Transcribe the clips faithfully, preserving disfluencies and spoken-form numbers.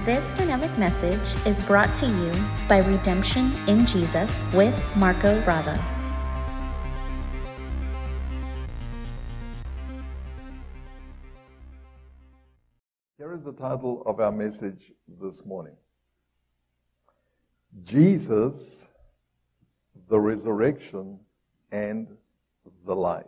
This dynamic message is brought to you by Redemption in Jesus with Marco Bravo. Here is the title of our message this morning. Jesus, the resurrection and the life.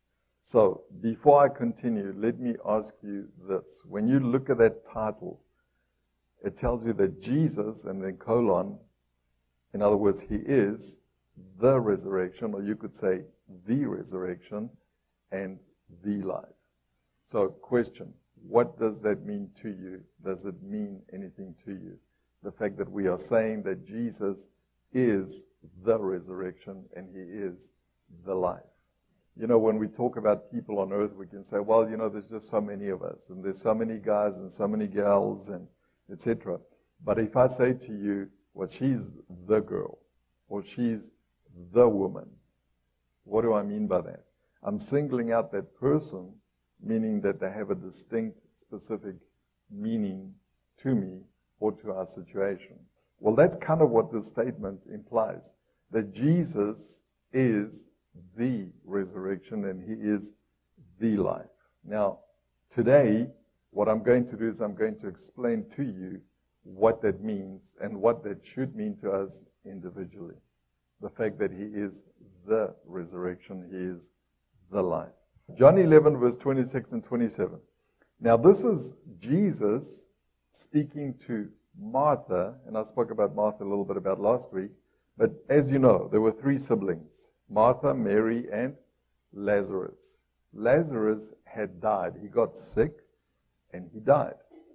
So, before I continue, let me ask you this. When you look at that title, it tells you that Jesus, and then colon, in other words, he is the resurrection, or you could say the resurrection and the life. So, question, what does that mean to you? Does it mean anything to you? The fact that we are saying that Jesus is the resurrection and he is the life. You know, when we talk about people on earth, we can say, well, you know, there's just so many of us, and there's so many guys and so many gals, and et cetera. But if I say to you, well, she's the girl, or she's the woman, what do I mean by that? I'm singling out that person, meaning that they have a distinct, specific meaning to me or to our situation. Well, that's kind of what this statement implies, that Jesus is the resurrection and he is the life. Now, today, what I'm going to do is I'm going to explain to you what that means and what that should mean to us individually. The fact that he is the resurrection, he is the life. John eleven, verse twenty-six and twenty-seven. Now, this is Jesus speaking to Martha, and I spoke about Martha a little bit about last week, but as you know, there were three siblings, Martha, Mary, and Lazarus. Lazarus had died. He got sick, and he died.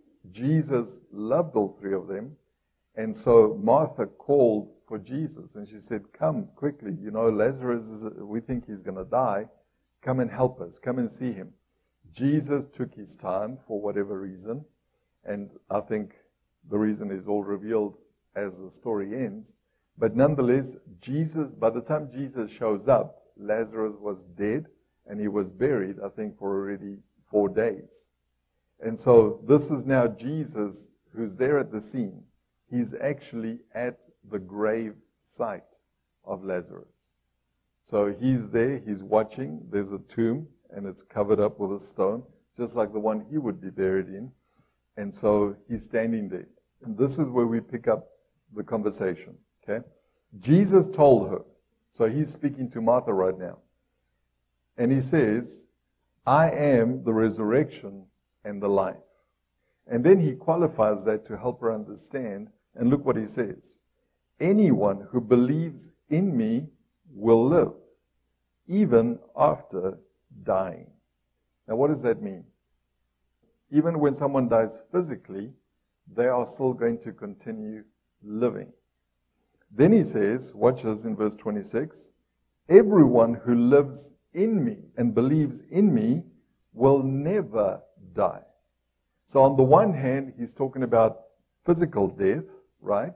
Jesus loved all three of them, and so Martha called for Jesus, and she said, come quickly, you know, Lazarus, is, we think he's going to die. Come and help us. Come and see him. Jesus took his time for whatever reason, and I think the reason is all revealed as the story ends. But nonetheless, Jesus, by the time Jesus shows up, Lazarus was dead, and he was buried, I think, for already four days. And so this is now Jesus who's there at the scene. He's actually at the grave site of Lazarus. So he's there, he's watching, there's a tomb, and it's covered up with a stone, just like the one he would be buried in. And so he's standing there. And this is where we pick up the conversation, okay? Jesus told her, so he's speaking to Martha right now, and he says, I am the resurrection and the life. And then he qualifies that to help her understand, and look what he says. Anyone who believes in me will live, even after dying. Now, what does that mean? Even when someone dies physically, they are still going to continue living. Then he says, watch this in verse twenty-six, everyone who lives in me and believes in me will never die. So on the one hand, he's talking about physical death, right?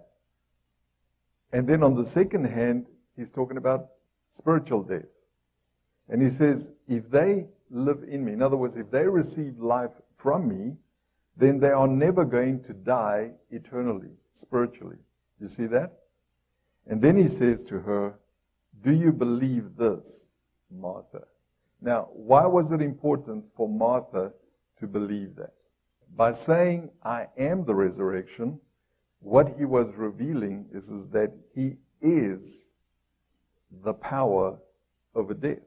And then on the second hand, he's talking about spiritual death. And he says, if they live in me, in other words, if they receive life from me, then they are never going to die eternally, spiritually. You see that? And then he says to her, do you believe this, Martha? Now, why was it important for Martha to believe that? By saying, I am the resurrection, what he was revealing is, is that he is the power over death.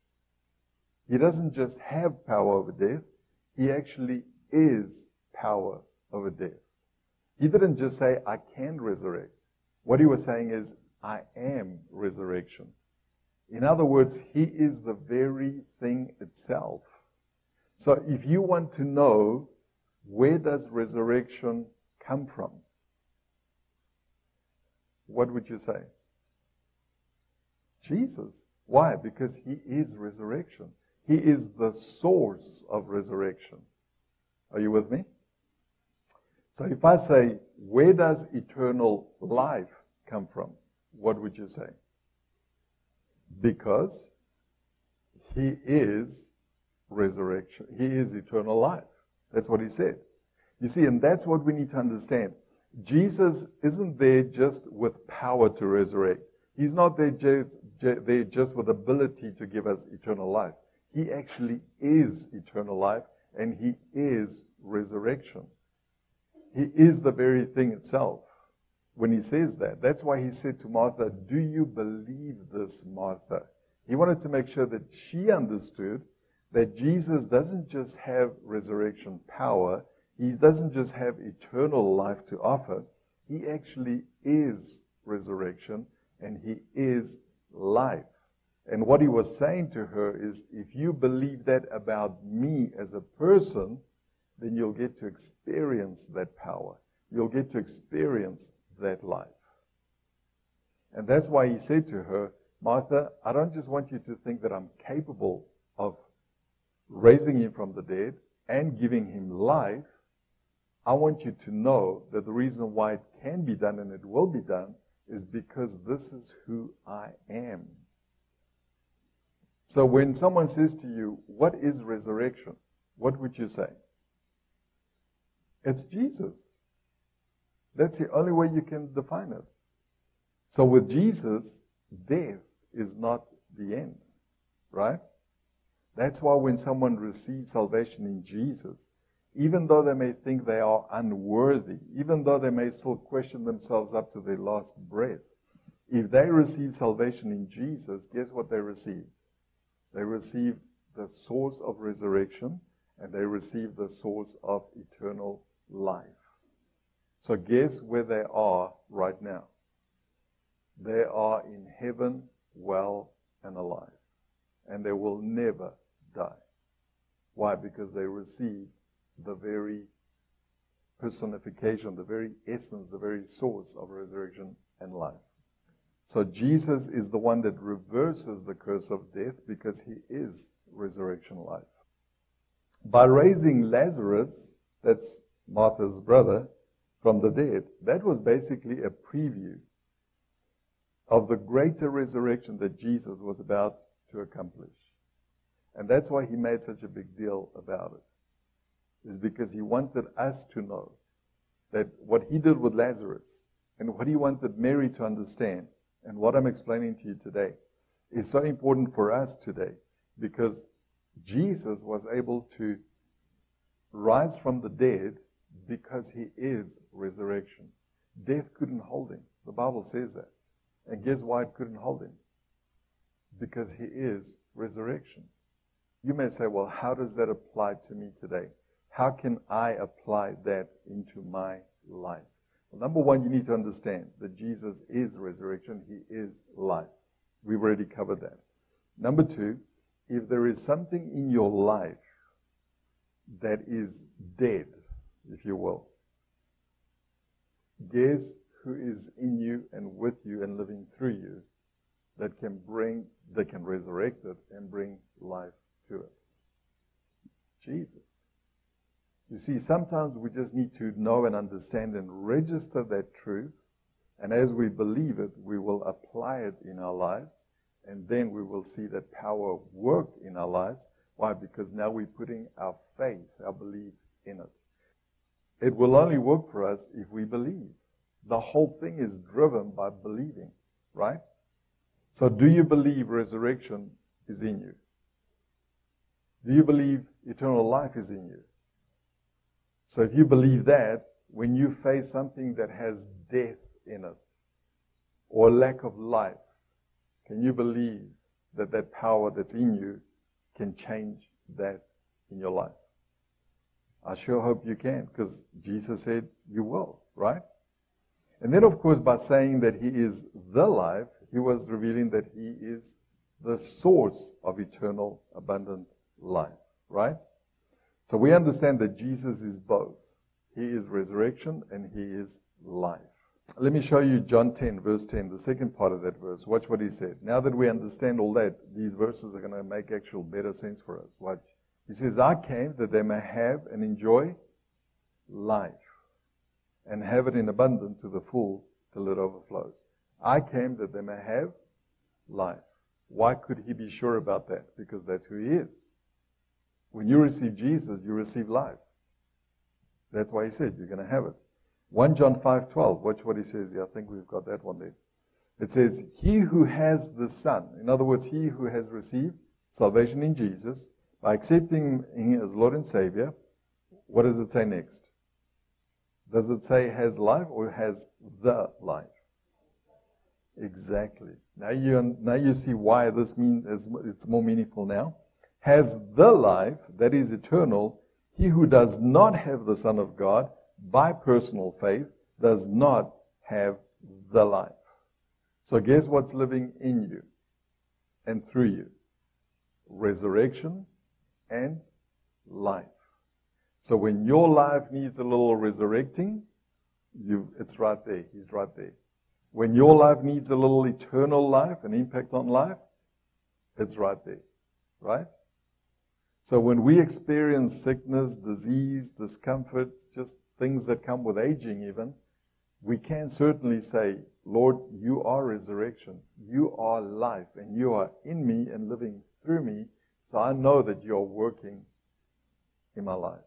He doesn't just have power over death, he actually is power over death. He didn't just say, I can resurrect. What he was saying is, I am resurrection. In other words, he is the very thing itself. So if you want to know, where does resurrection come from? What would you say? Jesus. Why? Because he is resurrection. He is the source of resurrection. Are you with me? So if I say, where does eternal life come from? What would you say? Because he is resurrection. He is eternal life. That's what he said. You see, and that's what we need to understand. Jesus isn't there just with power to resurrect. He's not there just, there just with ability to give us eternal life. He actually is eternal life, and He is resurrection. He is the very thing itself. When He says that, that's why He said to Martha, "Do you believe this, Martha?" He wanted to make sure that she understood that Jesus doesn't just have resurrection power. He doesn't just have eternal life to offer. He actually is resurrection, and He is life. And what He was saying to her is, if you believe that about me as a person, then you'll get to experience that power. You'll get to experience that life. And that's why He said to her, "Martha, I don't just want you to think that I'm capable of raising Him from the dead and giving Him life. I want you to know that the reason why it can be done and it will be done is because this is who I am." So when someone says to you, "What is resurrection?" what would you say? It's Jesus. That's the only way you can define it. So with Jesus, death is not the end, right? That's why when someone receives salvation in Jesus, even though they may think they are unworthy, even though they may still question themselves up to their last breath, if they receive salvation in Jesus, guess what they received? They received the source of resurrection, and they received the source of eternal life. So guess where they are right now? They are in heaven, well and alive. And they will never die. Why? Because they received the very personification, the very essence, the very source of resurrection and life. So Jesus is the one that reverses the curse of death because He is resurrection life. By raising Lazarus, that's Martha's brother, from the dead, that was basically a preview of the greater resurrection that Jesus was about to accomplish. And that's why He made such a big deal about it. Is because He wanted us to know that what He did with Lazarus and what He wanted Mary to understand and what I'm explaining to you today is so important for us today, because Jesus was able to rise from the dead because He is resurrection. Death couldn't hold Him. The Bible says that. And guess why it couldn't hold Him? Because He is resurrection. You may say, well, how does that apply to me today? How can I apply that into my life? Well, number one, you need to understand that Jesus is resurrection. He is life. We've already covered that. Number two, if there is something in your life that is dead, if you will, guess who is in you and with you and living through you that can bring, that can resurrect it and bring life to it? Jesus. You see, sometimes we just need to know and understand and register that truth, and as we believe it, we will apply it in our lives, and then we will see that power work in our lives. Why? Because now we're putting our faith, our belief in it. It will only work for us if we believe. The whole thing is driven by believing, right? So do you believe resurrection is in you? Do you believe eternal life is in you? So if you believe that, when you face something that has death in it, or lack of life, can you believe that that power that's in you can change that in your life? I sure hope you can, because Jesus said you will, right? And then, of course, by saying that He is the life, He was revealing that He is the source of eternal, abundant life, right? So we understand that Jesus is both. He is resurrection and He is life. Let me show you John ten, verse ten, the second part of that verse. Watch what He said. Now that we understand all that, these verses are going to make actual better sense for us. Watch. He says, I came that they may have and enjoy life, and have it in abundance to the full till it overflows. I came that they may have life. Why could He be sure about that? Because that's who He is. When you receive Jesus, you receive life. That's why he said you're going to have it. First John five twelve, watch what he says here. I think we've got that one there. It says, he who has the Son, in other words, he who has received salvation in Jesus, by accepting him as Lord and Savior, what does it say next? Does it say has life or has the life? Exactly. Now you, now you see why this means it's more meaningful now. Has the life that is eternal. He who does not have the Son of God by personal faith does not have the life. So guess what's living in you and through you? Resurrection and life. So when your life needs a little resurrecting, you, it's right there. He's right there. When your life needs a little eternal life, an impact on life, it's right there. Right? So when we experience sickness, disease, discomfort, just things that come with aging even, we can certainly say, Lord, you are resurrection. You are life, and you are in me and living through me. So I know that you're working in my life.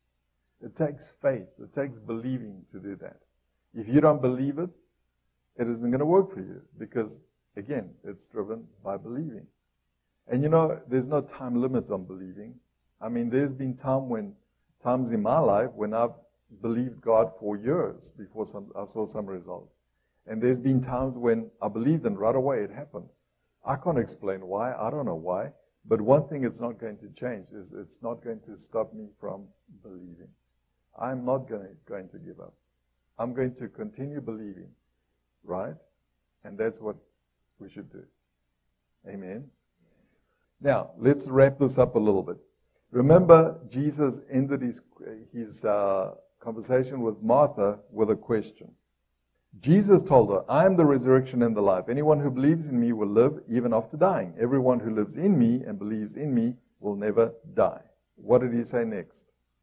It takes faith. It takes believing to do that. If you don't believe it, it isn't going to work for you because, again, it's driven by believing. And you know, there's no time limit on believing. I mean, there's been time when, times in my life when I've believed God for years before some, I saw some results. And there's been times when I believed and right away it happened. I can't explain why. I don't know why. But one thing it's not going to change is it's not going to stop me from believing. I'm not going to, going to give up. I'm going to continue believing, right? And that's what we should do. Amen. Now, let's wrap this up a little bit. Remember, Jesus ended his, his uh, conversation with Martha with a question. Jesus told her, I am the resurrection and the life. Anyone who believes in me will live even after dying. Everyone who lives in me and believes in me will never die. What did he say next?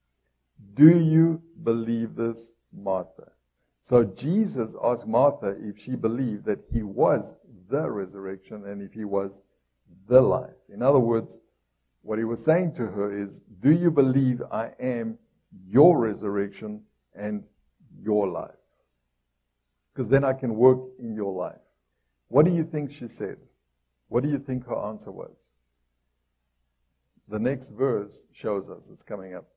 Do you believe this, Martha? So Jesus asked Martha if she believed that he was the resurrection and if he was the life. In other words, what he was saying to her is, do you believe I am your resurrection and your life? Because then I can work in your life. What do you think she said? What do you think her answer was? The next verse shows us. It's coming up.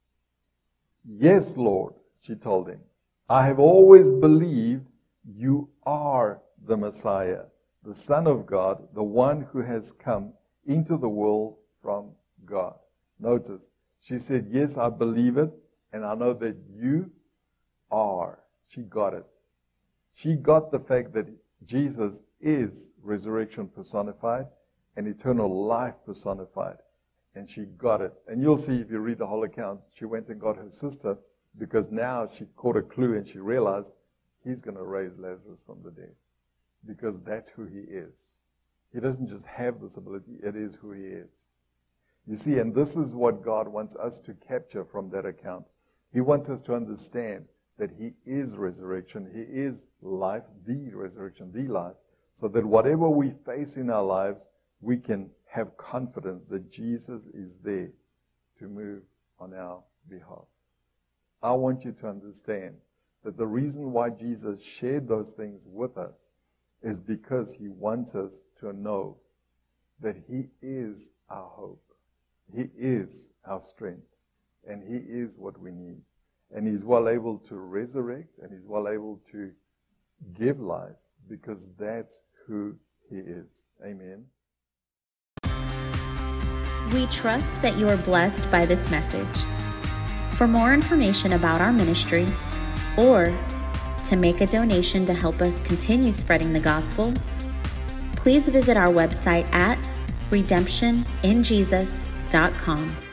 Yes, Lord, she told him. I have always believed you are the Messiah, the Son of God, the one who has come into the world from God. Notice, she said, yes, I believe it, and I know that you are. She got it. She got the fact that Jesus is resurrection personified and eternal life personified. And she got it. And you'll see if you read the whole account, she went and got her sister because now she caught a clue and she realized he's going to raise Lazarus from the dead because that's who he is. He doesn't just have this ability, it is who he is. You see, and this is what God wants us to capture from that account. He wants us to understand that he is resurrection, he is life, the resurrection, the life, so that whatever we face in our lives, we can have confidence that Jesus is there to move on our behalf. I want you to understand that the reason why Jesus shared those things with us is because he wants us to know that he is our hope. He is our strength. And he is what we need. And he's well able to resurrect and he's well able to give life because that's who he is. Amen. We trust that you are blessed by this message. For more information about our ministry or to make a donation to help us continue spreading the gospel, please visit our website at redemption in jesus dot com.